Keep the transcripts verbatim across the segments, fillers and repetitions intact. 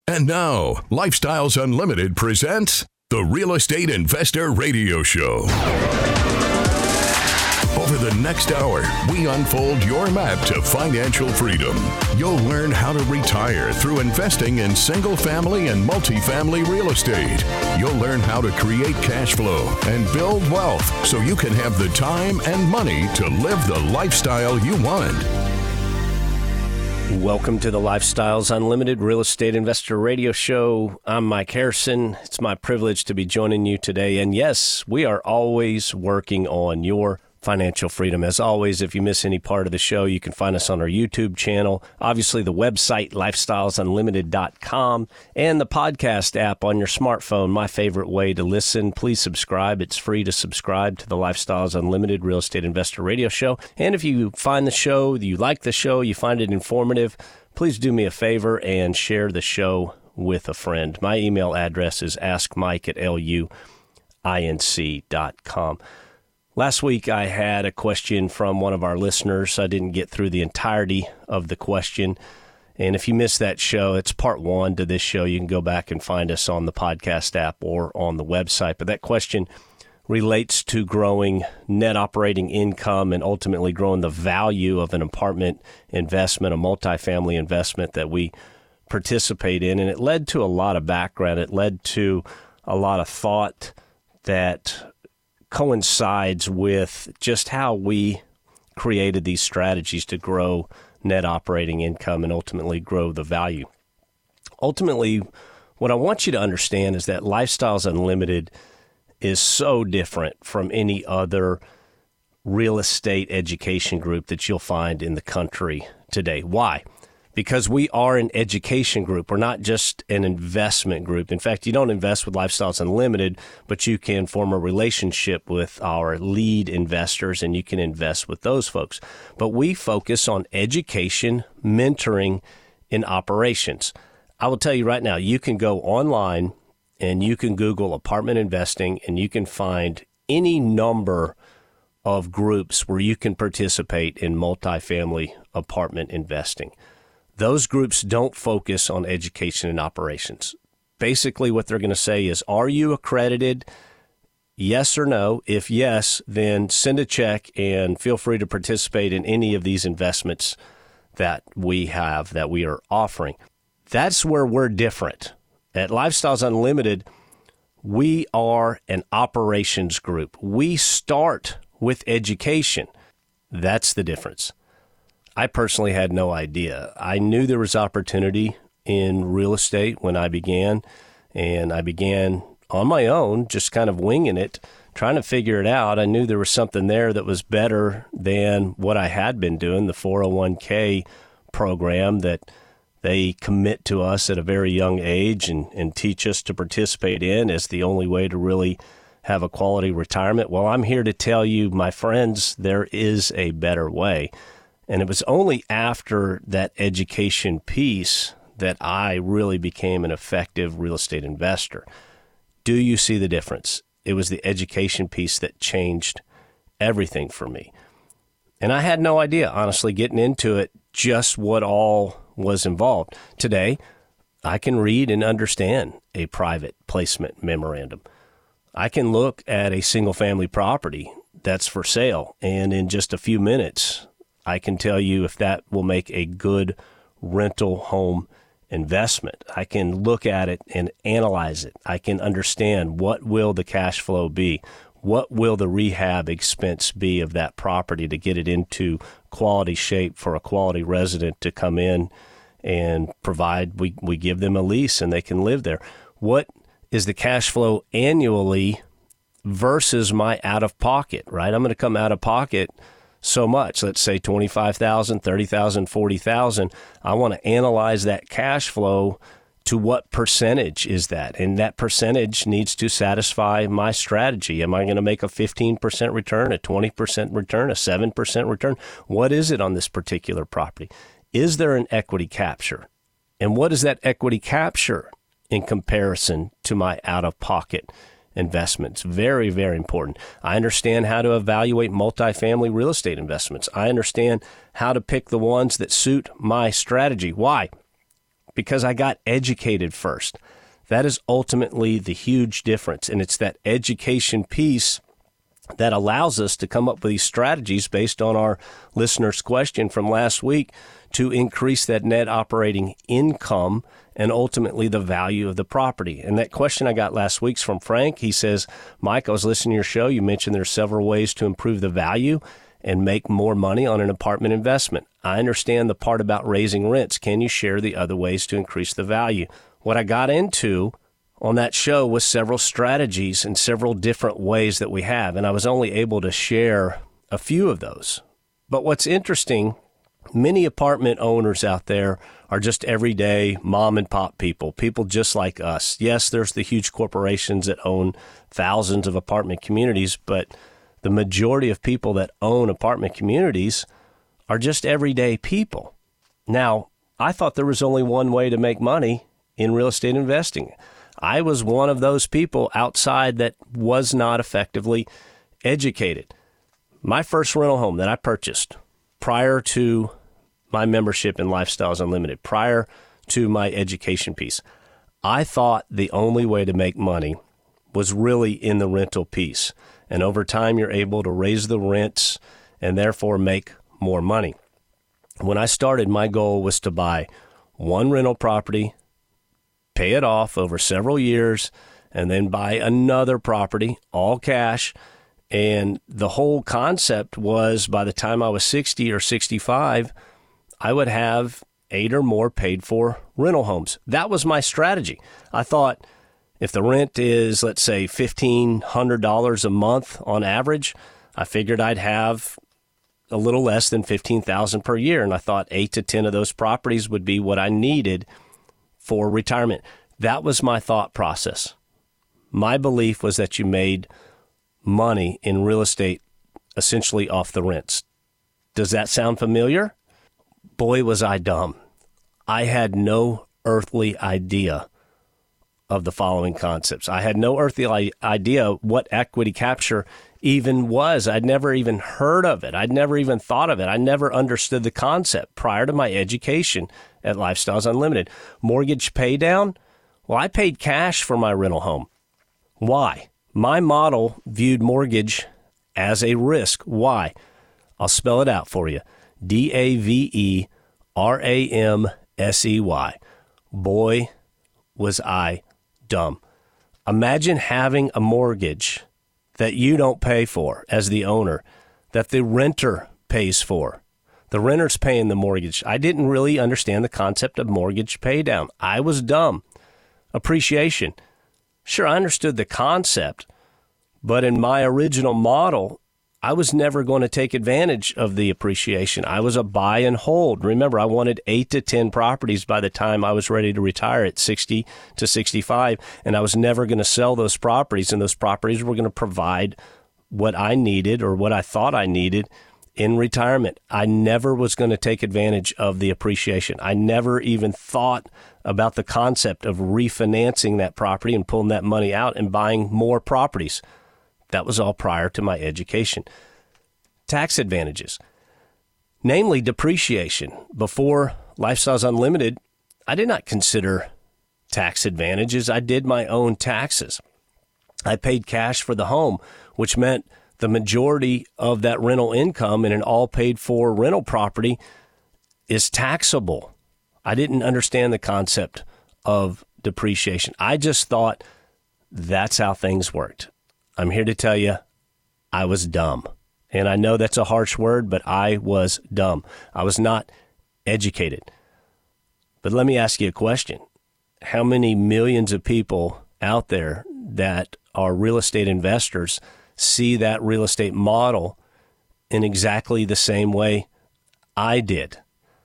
And now, Lifestyles Unlimited presents the Real Estate Investor Radio Show. Over the next hour, we unfold your map to financial freedom. You'll learn how to retire through investing in single-family and multifamily real estate. You'll learn how to create cash flow and build wealth so you can have the time and money to live the lifestyle you want. Welcome to the Lifestyles Unlimited Real Estate Investor Radio Show. I'm Mike Harrison. It's my privilege to be joining you today. And yes, we are always working on your financial freedom. As always, if you miss any part of the show, you can find us on our YouTube channel, obviously the website, lifestyles unlimited dot com, and the podcast app on your smartphone, my favorite way to listen. Please subscribe. It's free to subscribe to the Lifestyles Unlimited Real Estate Investor Radio Show. And if you find the show, you like the show, you find it informative, please do me a favor and share the show with a friend. My email address is ask mike at luinc dot com. Last week, I had a question from one of our listeners. I didn't get through the entirety of the question. And if you missed that show, it's part one to this show. You can go back and find us on the podcast app or on the website. But that question relates to growing net operating income and ultimately growing the value of an apartment investment, a multifamily investment that we participate in. And it led to a lot of background. It led to a lot of thought that coincides with just how we created these strategies to grow net operating income and ultimately grow the value. Ultimately, what I want you to understand is that Lifestyles Unlimited is so different from any other real estate education group that you'll find in the country today. Why? Because we are an education group. We're not just an investment group. In fact, you don't invest with Lifestyles Unlimited, but you can form a relationship with our lead investors and you can invest with those folks. But we focus on education, mentoring, and operations. I will tell you right now, you can go online and you can Google apartment investing and you can find any number of groups where you can participate in multifamily apartment investing. Those groups don't focus on education and operations. Basically, what they're going to say is, are you accredited? Yes or no? If yes, then send a check and feel free to participate in any of these investments that we have, that we are offering. That's where we're different. At Lifestyles Unlimited, we are an operations group. We start with education. That's the difference. I personally had no idea. I knew there was opportunity in real estate when I began, and I began on my own, just kind of winging it, trying to figure it out. I knew there was something there that was better than what I had been doing, the four oh one k program that they commit to us at a very young age and, and teach us to participate in as the only way to really have a quality retirement. Well, I'm here to tell you, my friends, there is a better way. And it was only after that education piece that I really became an effective real estate investor. Do you see the difference? It was the education piece that changed everything for me. And I had no idea, honestly, getting into it, just what all was involved. Today, I can read and understand a private placement memorandum. I can look at a single-family property that's for sale, and in just a few minutes, I can tell you if that will make a good rental home investment. I can look at it and analyze it. I can understand what will the cash flow be? What will the rehab expense be of that property to get it into quality shape for a quality resident to come in and provide? We, we give them a lease and they can live there. What is the cash flow annually versus my out-of-pocket, right? I'm going to come out-of-pocket so much, let's say twenty-five thousand dollars, thirty thousand dollars, forty thousand dollars. I want to analyze that cash flow to what percentage is that? And that percentage needs to satisfy my strategy. Am I going to make a fifteen percent return, a twenty percent return, a seven percent return? What is it on this particular property? Is there an equity capture? And what is that equity capture in comparison to my out-of-pocket investments? Very, very important. I understand how to evaluate multifamily real estate investments. I understand how to pick the ones that suit my strategy. Why? because I got educated first. That is ultimately the huge difference. And it's that education piece that allows us to come up with these strategies based on our listener's question from last week to increase that net operating income and ultimately the value of the property. And that question I got last week's from Frank. He says, Mike, I was listening to your show. You mentioned there's several ways to improve the value and make more money on an apartment investment. I understand the part about raising rents. Can you share the other ways to increase the value? What I got into on that show was several strategies and several different ways that we have, and I was only able to share a few of those. But what's interesting, many apartment owners out there are just everyday mom and pop people, people just like us. Yes, there's the huge corporations that own thousands of apartment communities, but the majority of people that own apartment communities are just everyday people. Now, I thought there was only one way to make money in real estate investing. I was one of those people outside that was not effectively educated. My first rental home that I purchased prior to my membership in Lifestyles Unlimited, prior to my education piece, I thought the only way to make money was really in the rental piece. And over time, you're able to raise the rents and therefore make more money. When I started, my goal was to buy one rental property, pay it off over several years, and then buy another property, all cash. And the whole concept was by the time I was sixty or sixty-five, I would have eight or more paid for rental homes. That was my strategy. I thought if the rent is, let's say, fifteen hundred dollars a month on average, I figured I'd have a little less than fifteen thousand dollars per year. And I thought eight to ten of those properties would be what I needed for retirement. That was my thought process. My belief was that you made money in real estate essentially off the rents. Does that sound familiar? Boy, was I dumb. I had no earthly idea of the following concepts. I had no earthly idea what equity capture even was. I'd never even heard of it. I'd never even thought of it. I never understood the concept prior to my education at Lifestyles Unlimited. Mortgage pay down? Well, I paid cash for my rental home. Why? My model viewed mortgage as a risk. Why? I'll spell it out for you. D A V E R A M S E Y. Boy, was I dumb. Imagine having a mortgage that you don't pay for as the owner, that the renter pays for. The renter's paying the mortgage. I didn't really understand the concept of mortgage pay down. I was dumb. Appreciation. Sure, I understood the concept, but in my original model, I was never going to take advantage of the appreciation. I was a buy and hold. Remember, I wanted eight to ten properties by the time I was ready to retire at sixty to sixty-five, and I was never going to sell those properties, and those properties were going to provide what I needed or what I thought I needed in retirement. I never was going to take advantage of the appreciation. I never even thought about the concept of refinancing that property and pulling that money out and buying more properties. That was all prior to my education. Tax advantages, namely depreciation. Before Lifestyles Unlimited, I did not consider tax advantages. I did my own taxes. I paid cash for the home, which meant the majority of that rental income in an all paid for rental property is taxable. I didn't understand the concept of depreciation. I just thought that's how things worked. I'm here to tell you, I was dumb. And I know that's a harsh word, but I was dumb. I was not educated. But let me ask you a question. How many millions of people out there that are real estate investors see that real estate model in exactly the same way I did?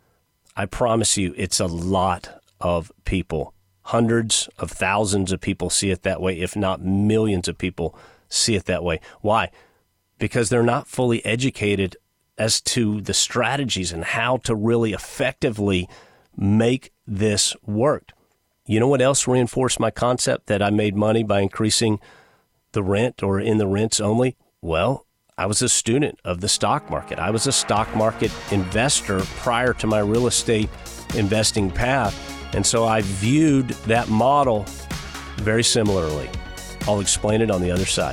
I promise you, it's a lot of people. Hundreds of thousands of people see it that way, if not millions of people see it that way. Why? Because they're not fully educated as to the strategies and how to really effectively make this work. You know what else reinforced my concept that I made money by increasing the rent or in the rents only? Well, I was a student of the stock market. I was a stock market investor prior to my real estate investing path. And so I viewed that model very similarly. I'll explain it on the other side.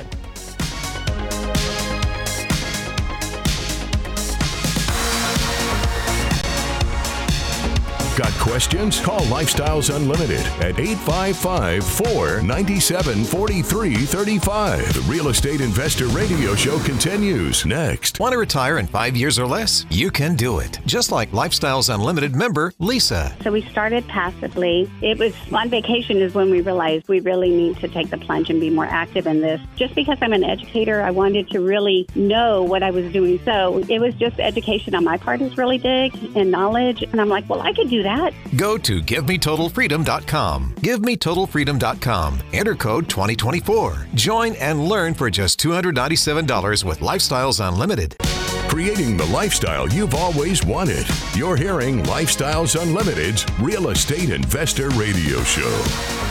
Got questions? Call Lifestyles Unlimited at eight five five, four nine seven, four three three five. The Real Estate Investor Radio Show continues next. Want to retire in five years or less? You can do it. Just like Lifestyles Unlimited member Lisa. So we started passively. It was on vacation is when we realized we really need to take the plunge and be more active in this. Just because I'm an educator, I wanted to really know what I was doing. So it was just education on my part is really big and knowledge. And I'm like, well, I could do that. Go to give me total freedom dot com. give me total freedom dot com. Enter code twenty twenty-four. Join and learn for just two hundred ninety-seven dollars with Lifestyles Unlimited. Creating the lifestyle you've always wanted. You're hearing Lifestyles Unlimited's Real Estate Investor Radio Show.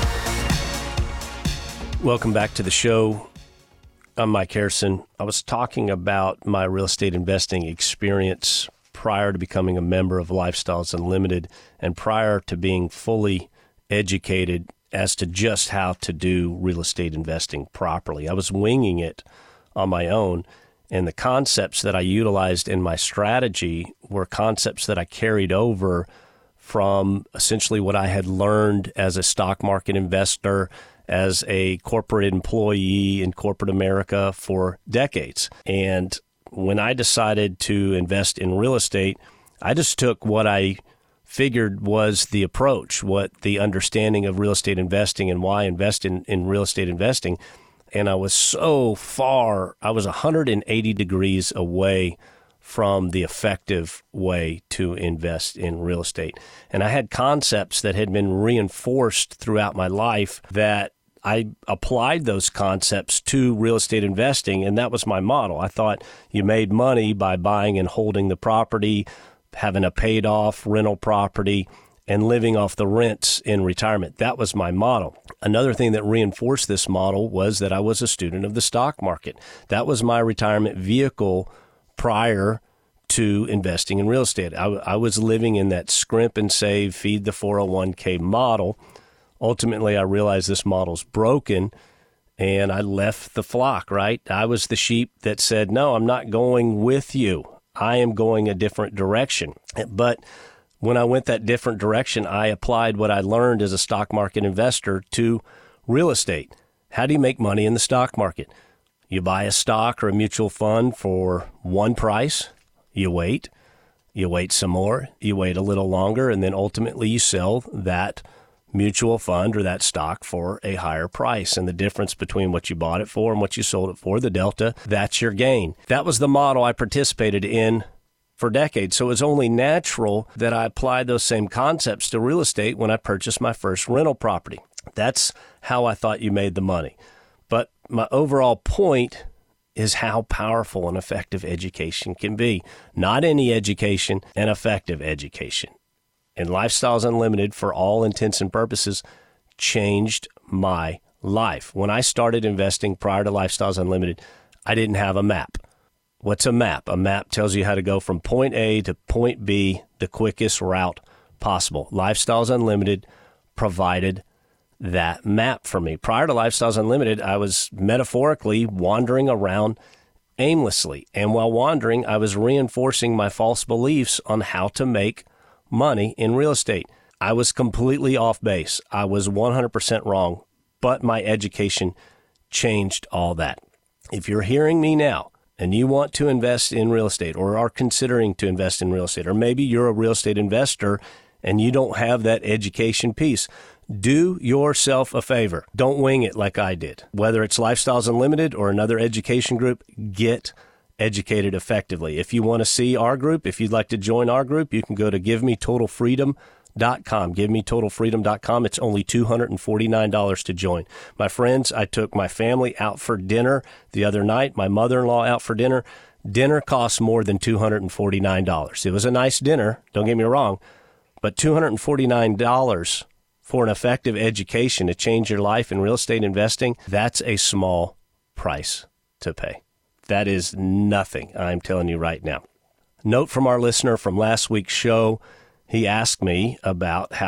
Welcome back to the show. I'm Mike Harrison. I was talking about my real estate investing experience prior to becoming a member of Lifestyles Unlimited and prior to being fully educated as to just how to do real estate investing properly. I was winging it on my own, and the concepts that I utilized in my strategy were concepts that I carried over from essentially what I had learned as a stock market investor, as a corporate employee in corporate America for decades. And when I decided to invest in real estate, I just took what I figured was the approach, what the understanding of real estate investing and why I invest in, in real estate investing. And I was so far, I was one hundred eighty degrees away from the effective way to invest in real estate. And I had concepts that had been reinforced throughout my life that I applied those concepts to real estate investing, and that was my model. I thought you made money by buying and holding the property, having a paid-off rental property, and living off the rents in retirement. That was my model. Another thing that reinforced this model was that I was a student of the stock market. That was my retirement vehicle prior to investing in real estate. I, I was living in that scrimp and save, feed the four oh one k model. Ultimately, I realized this model's broken, and I left the flock, right? I was the sheep that said, no, I'm not going with you. I am going a different direction. But when I went that different direction, I applied what I learned as a stock market investor to real estate. How do you make money in the stock market? You buy a stock or a mutual fund for one price, you wait, you wait some more, you wait a little longer, and then ultimately you sell that mutual fund or that stock for a higher price. And the difference between what you bought it for and what you sold it for, the delta, that's your gain. That was the model I participated in for decades. So it was only natural that I applied those same concepts to real estate when I purchased my first rental property. That's how I thought you made the money. But my overall point is how powerful and effective education can be. Not any education, an effective education. And Lifestyles Unlimited, for all intents and purposes, changed my life. When I started investing prior to Lifestyles Unlimited, I didn't have a map. What's a map? A map tells you how to go from point A to point B the quickest route possible. Lifestyles Unlimited provided that map for me. Prior to Lifestyles Unlimited, I was metaphorically wandering around aimlessly. And while wandering, I was reinforcing my false beliefs on how to make money in real estate. I was completely off base. I was one hundred percent wrong, but my education changed all that. If you're hearing me now and you want to invest in real estate or are considering to invest in real estate, or maybe you're a real estate investor and you don't have that education piece, do yourself a favor. Don't wing it like I did. Whether it's Lifestyles Unlimited or another education group, get educated effectively. If you want to see our group, if you'd like to join our group, you can go to give me total freedom dot com. give me total freedom dot com. It's only two hundred forty-nine dollars to join. My friends, I took my family out for dinner the other night, my mother-in-law out for dinner. Dinner costs more than two hundred forty-nine dollars. It was a nice dinner, don't get me wrong, but two hundred forty-nine dollars for an effective education to change your life in real estate investing, that's a small price to pay. That is nothing, I'm telling you right now. Note from our listener from last week's show, he asked me about how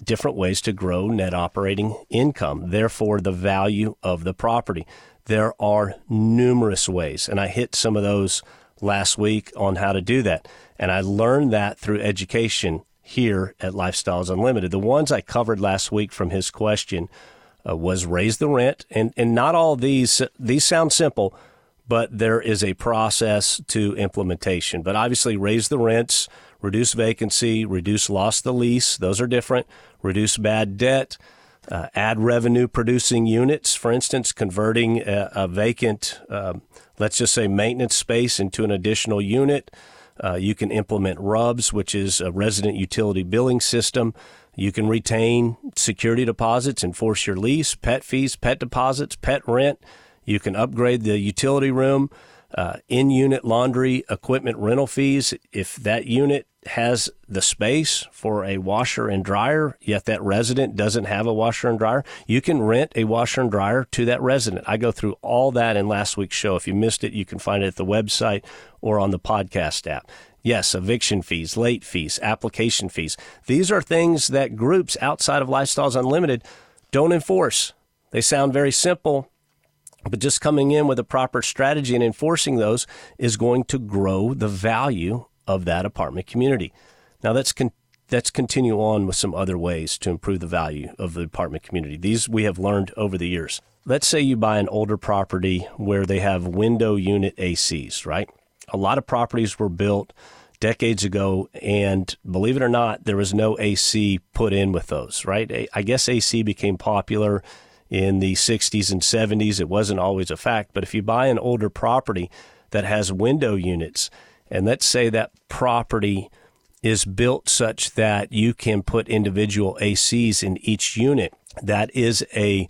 different ways to grow net operating income, therefore the value of the property. There are numerous ways, and I hit some of those last week on how to do that. And I learned that through education here at Lifestyles Unlimited. The ones I covered last week from his question uh, was raise the rent. And, and not all of these, these sound simple, but there is a process to implementation. But obviously raise the rents, reduce vacancy, reduce loss to lease. Those are different. Reduce bad debt, uh, add revenue producing units. For instance, converting a, a vacant, uh, let's just say maintenance space into an additional unit. Uh, you can implement R U Bs, which is a resident utility billing system. You can retain security deposits, enforce your lease, pet fees, pet deposits, pet rent. You can upgrade the utility room, uh, in-unit laundry, equipment rental fees. If that unit has the space for a washer and dryer, yet that resident doesn't have a washer and dryer, you can rent a washer and dryer to that resident. I go through all that in last week's show. If you missed it, you can find it at the website or on the podcast app. Yes, eviction fees, late fees, application fees. These are things that groups outside of Lifestyles Unlimited don't enforce. They sound very simple, but just coming in with a proper strategy and enforcing those is going to grow the value of that apartment community. Now, let's con- let's continue on with some other ways to improve the value of the apartment community. These we have learned over the years. Let's say you buy an older property where they have window unit A Cs, right? A lot of properties were built decades ago, and believe it or not, there was no A C put in with those, right? I guess A C became popular in the sixties and seventies. It wasn't always a fact, but if you buy an older property that has window units, and let's say that property is built such that you can put individual A Cs in each unit, that is a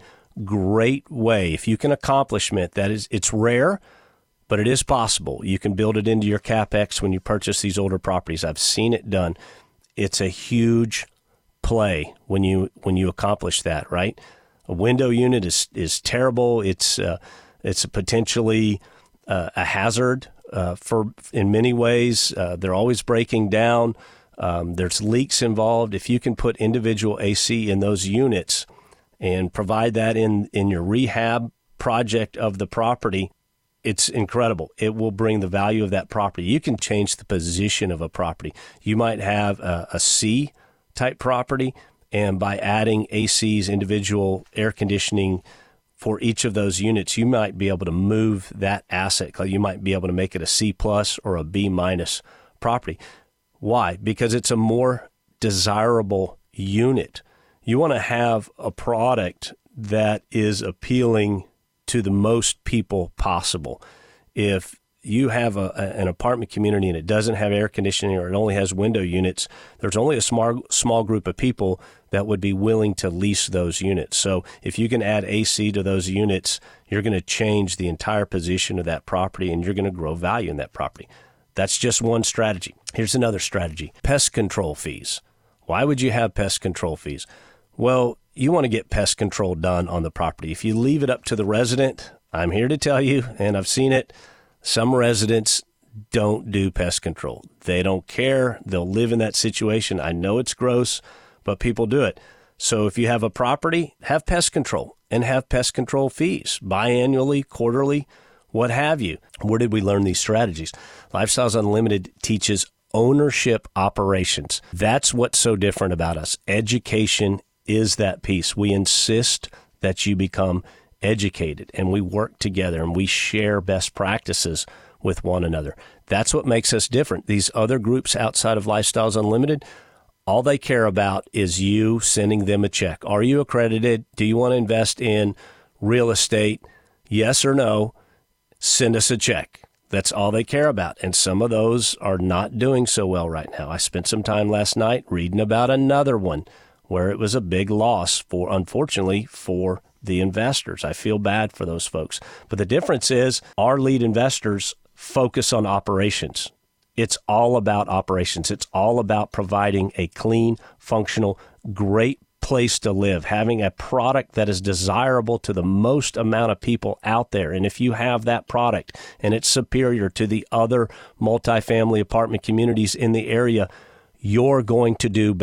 great way. If you can accomplish it, that is, it's rare, but it is possible. You can build it into your CapEx when you purchase these older properties. I've seen it done. It's a huge play when you when you accomplish that, right? A window unit is is terrible. It's uh, it's potentially uh, a hazard uh, for in many ways. Uh, they're always breaking down. Um, there's leaks involved. If you can put individual A C in those units and provide that in in your rehab project of the property, it's incredible. It will bring the value of that property. You can change the position of a property. You might have a, a C type property, and by adding A Cs, individual air conditioning for each of those units, you might be able to move that asset. You might be able to make it a C plus or a B minus property. Why? Because it's a more desirable unit. You want to have a product that is appealing to the most people possible. If you have a, an apartment community and it doesn't have air conditioning or it only has window units, there's only a small small group of people that would be willing to lease those units. So if you can add A C to those units, you're going to change the entire position of that property and you're going to grow value in that property. That's just one strategy. Here's another strategy: pest control fees. Why would you have pest control fees? Well, you want to get pest control done on the property. If you leave it up to the resident, I'm here to tell you, and I've seen it, some residents don't do pest control. They don't care. They'll live in that situation. I know it's gross, but people do it. So if you have a property, have pest control and have pest control fees, biannually, quarterly, what have you. Where did we learn these strategies? Lifestyles Unlimited teaches ownership operations. That's what's so different about us. Education is that piece. We insist that you become educated and we work together and we share best practices with one another. That's what makes us different. These other groups outside of Lifestyles Unlimited, all they care about is you sending them a check. Are you accredited? Do you want to invest in real estate? Yes or no? Send us a check. That's all they care about. And some of those are not doing so well right now. I spent some time last night reading about another one where it was a big loss for, unfortunately, for the investors. I feel bad for those folks. But the difference is our lead investors focus on operations. It's all about operations. It's all about providing a clean, functional, great place to live, having a product that is desirable to the most amount of people out there. And if you have that product and it's superior to the other multifamily apartment communities in the area, you're going to do better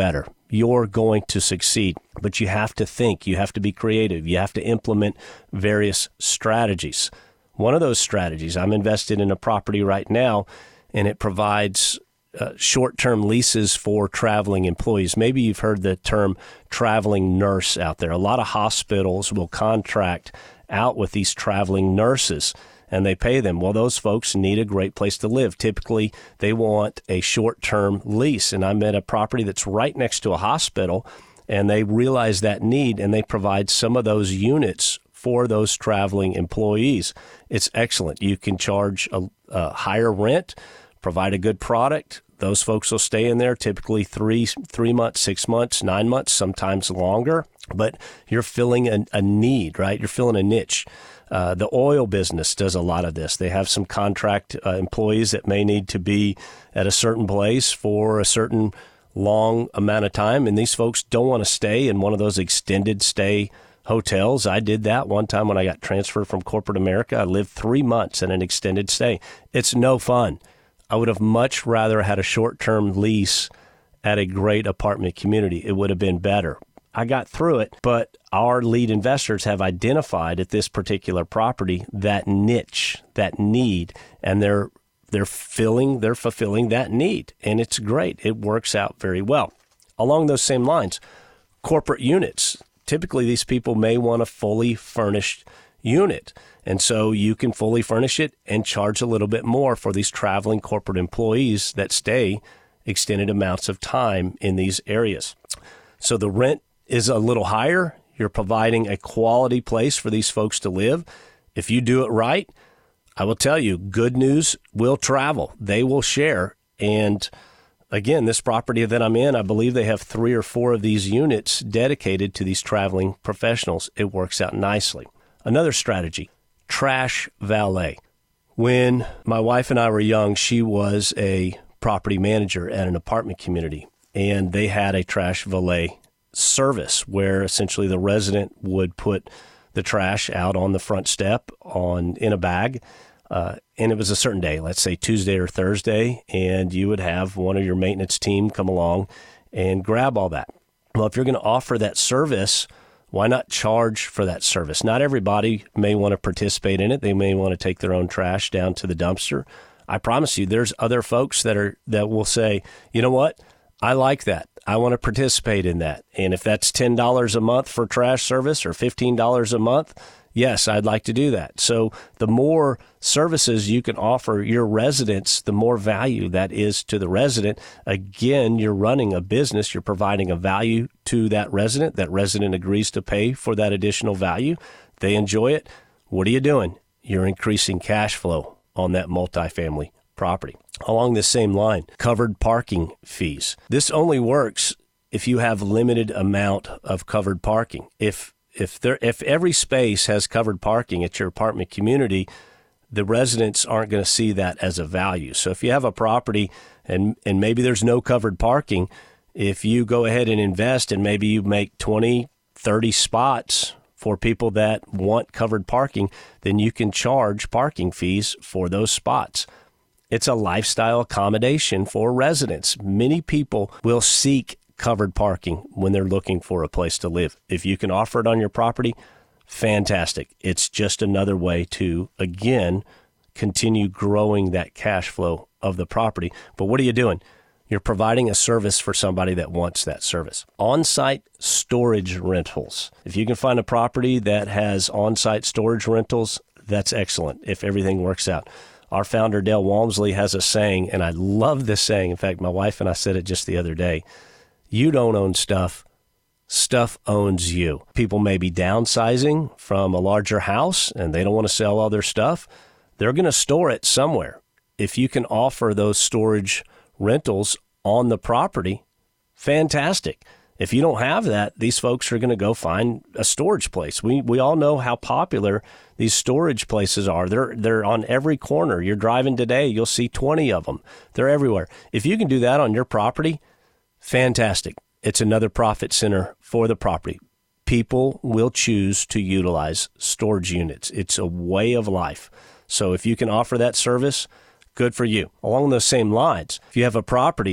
you're going to succeed. But you have to think, you have to be creative, you have to implement various strategies. One of those strategies, I'm invested in a property right now, and it provides uh, short-term leases for traveling employees. Maybe you've heard the term traveling nurse out there. A lot of hospitals will contract out with these traveling nurses, and they pay them. Well, those folks need a great place to live. Typically, they want a short-term lease, and I'm at a property that's right next to a hospital, and they realize that need, and they provide some of those units for those traveling employees. It's excellent. You can charge a, a higher rent, provide a good product. Those folks will stay in there typically three, three months, six months, nine months, sometimes longer. But you're filling a, a need, right? You're filling a niche. Uh, the oil business does a lot of this. They have some contract uh, employees that may need to be at a certain place for a certain long amount of time, and these folks don't want to stay in one of those extended stay hotels. I did that one time when I got transferred from corporate America. I lived three months in an extended stay. It's no fun. I would have much rather had a short-term lease at a great apartment community. It would have been better. I got through it, but our lead investors have identified at this particular property that niche, that need, and they're they're filling, they're fulfilling that need, and it's great. It works out very well. Along those same lines, corporate units. Typically, these people may want a fully furnished unit, and so you can fully furnish it and charge a little bit more for these traveling corporate employees that stay extended amounts of time in these areas. So the rent is a little higher. You're providing a quality place for these folks to live. If you do it right, I will tell you, good news will travel. They will share. And again, this property that I'm in, I believe they have three or four of these units dedicated to these traveling professionals. It works out nicely. Another strategy, trash valet. When my wife and I were young, she was a property manager at an apartment community, and they had a trash valet service where essentially the resident would put the trash out on the front step on in a bag, uh, and it was a certain day, let's say Tuesday or Thursday, and you would have one of your maintenance team come along and grab all that. Well, if you're going to offer that service, why not charge for that service? Not everybody may want to participate in it. They may want to take their own trash down to the dumpster. I promise you, there's other folks that are that will say, you know what, I like that. I want to participate in that. And if that's ten dollars a month for trash service or fifteen dollars a month, yes, I'd like to do that. So the more services you can offer your residents, the more value that is to the resident. Again, you're running a business. You're providing a value to that resident. That resident agrees to pay for that additional value. They enjoy it. What are you doing? You're increasing cash flow on that multifamily property. Along the same line, covered parking fees. This only works if you have limited amount of covered parking. If if there if every space has covered parking at your apartment community, the residents aren't going to see that as a value. So if you have a property and and maybe there's no covered parking, if you go ahead and invest and maybe you make twenty, thirty spots for people that want covered parking, then you can charge parking fees for those spots. It's a lifestyle accommodation for residents. Many people will seek covered parking when they're looking for a place to live. If you can offer it on your property, fantastic. It's just another way to, again, continue growing that cash flow of the property. But what are you doing? You're providing a service for somebody that wants that service. On-site storage rentals. If you can find a property that has on-site storage rentals, that's excellent if everything works out. Our founder, Dale Walmsley, has a saying, and I love this saying. In fact, my wife and I said it just the other day. You don't own stuff. Stuff owns you. People may be downsizing from a larger house, and they don't want to sell all their stuff. They're going to store it somewhere. If you can offer those storage rentals on the property, fantastic. If you don't have that, these folks are going to go find a storage place. We we all know how popular these storage places are. They're they're on every corner. You're driving today, you'll see twenty of them. They're everywhere. If you can do that on your property, fantastic. It's another profit center for the property. People will choose to utilize storage units. It's a way of life. So if you can offer that service, good for you. Along those same lines, if you have a property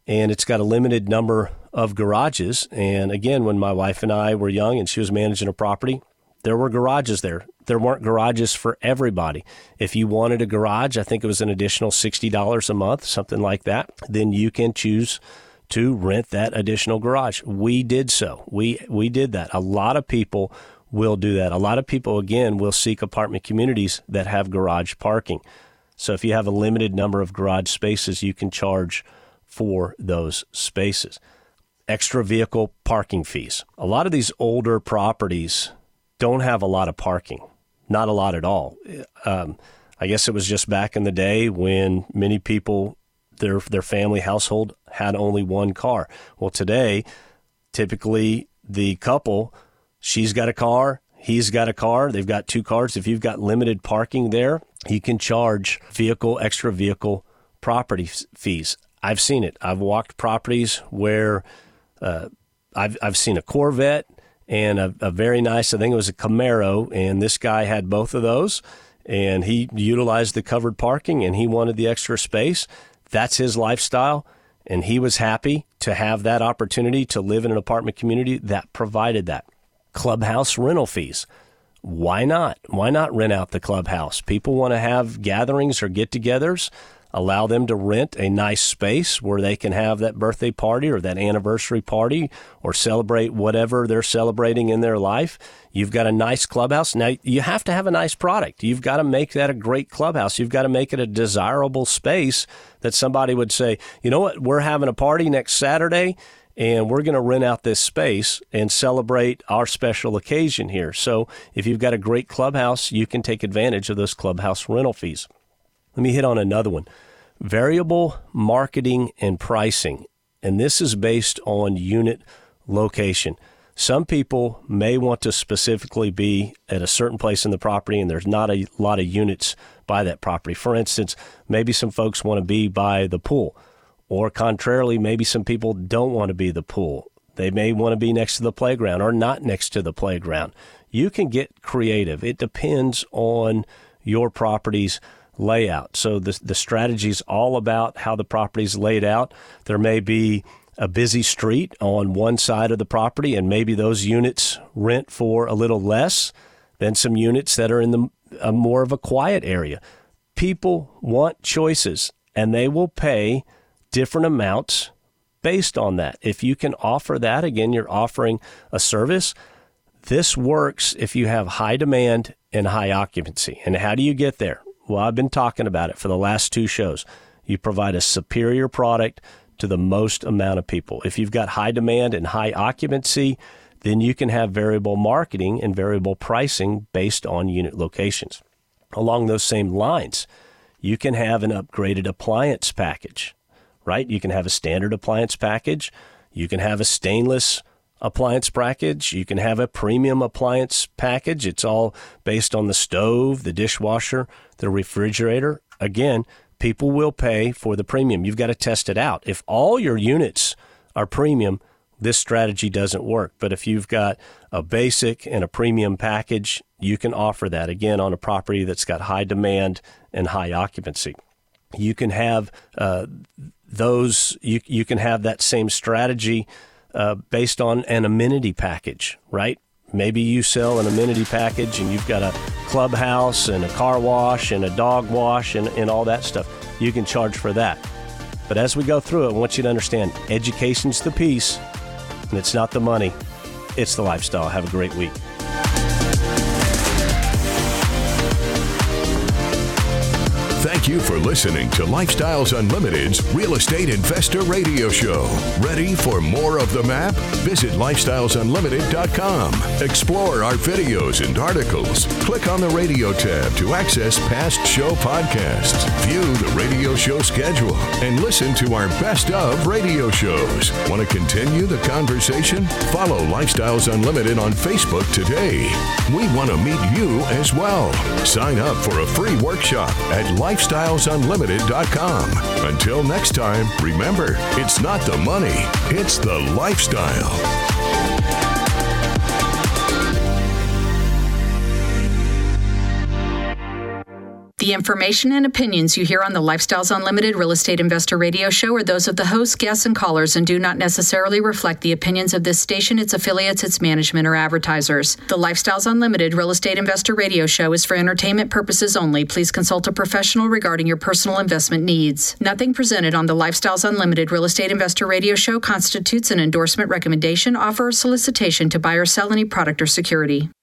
and it's got a limited number of garages. And again, when my wife and I were young and she was managing a property, there were garages there. There weren't garages for everybody. If you wanted a garage, I think it was an additional sixty dollars a month, something like that, then you can choose to rent that additional garage. We did so. We we did that. A lot of people will do that. A lot of people, again, will seek apartment communities that have garage parking. So if you have a limited number of garage spaces, you can charge for those spaces. Extra vehicle parking fees. A lot of these older properties don't have a lot of parking, not a lot at all. Um, I guess it was just back in the day when many people, their their family household had only one car. Well, today, typically the couple, she's got a car, he's got a car, they've got two cars. If you've got limited parking there, you can charge vehicle, extra vehicle property fees. I've seen it. I've walked properties where uh, I've I've seen a Corvette and a, a very nice, I think it was a Camaro, and this guy had both of those, and he utilized the covered parking, and he wanted the extra space. That's his lifestyle, and he was happy to have that opportunity to live in an apartment community that provided that. Clubhouse rental fees. Why not? Why not rent out the clubhouse? People want to have gatherings or get-togethers. Allow them to rent a nice space where they can have that birthday party or that anniversary party or celebrate whatever they're celebrating in their life. You've got a nice clubhouse. Now, you have to have a nice product. You've got to make that a great clubhouse. You've got to make it a desirable space that somebody would say, you know what, we're having a party next Saturday, and we're going to rent out this space and celebrate our special occasion here. So if you've got a great clubhouse, you can take advantage of those clubhouse rental fees. Let me hit on another one. Variable marketing and pricing. And this is based on unit location. Some people may want to specifically be at a certain place in the property and there's not a lot of units by that property. For instance, maybe some folks want to be by the pool. Or contrarily, maybe some people don't want to be the pool. They may want to be next to the playground or not next to the playground. You can get creative. It depends on your property's layout. So the the strategy is all about how the property is laid out. There may be a busy street on one side of the property, and maybe those units rent for a little less than some units that are in the a more of a quiet area. People want choices, and they will pay different amounts based on that. If you can offer that, again, you're offering a service. This works if you have high demand and high occupancy. And how do you get there? Well, I've been talking about it for the last two shows. You provide a superior product to the most amount of people. If you've got high demand and high occupancy, then you can have variable marketing and variable pricing based on unit locations. Along those same lines, you can have an upgraded appliance package, right? You can have a standard appliance package. You can have a stainless appliance package. You can have a premium appliance package. It's all based on the stove, the dishwasher, the refrigerator. Again, people will pay for the premium. You've got to test it out. If all your units are premium, this strategy doesn't work. But if you've got a basic and a premium package, you can offer that, again, on a property that's got high demand and high occupancy. You can have uh, those, you, you can have that same strategy uh, based on an amenity package, right? Maybe you sell an amenity package and you've got a clubhouse and a car wash and a dog wash and, and all that stuff. You can charge for that. But as we go through it, I want you to understand education's the piece, and it's not the money, it's the lifestyle. Have a great week. Thank you for listening to Lifestyles Unlimited's Real Estate Investor Radio Show. Ready for more of the map? Visit lifestyles unlimited dot com. Explore our videos and articles. Click on the radio tab to access past show podcasts. View the radio show schedule and listen to our best of radio shows. Want to continue the conversation? Follow Lifestyles Unlimited on Facebook today. We want to meet you as well. Sign up for a free workshop at lifestyles unlimited dot com. Until next time, remember, it's not the money, it's the lifestyle. The information and opinions you hear on the Lifestyles Unlimited Real Estate Investor Radio Show are those of the hosts, guests, and callers and do not necessarily reflect the opinions of this station, its affiliates, its management, or advertisers. The Lifestyles Unlimited Real Estate Investor Radio Show is for entertainment purposes only. Please consult a professional regarding your personal investment needs. Nothing presented on the Lifestyles Unlimited Real Estate Investor Radio Show constitutes an endorsement, recommendation, offer, or solicitation to buy or sell any product or security.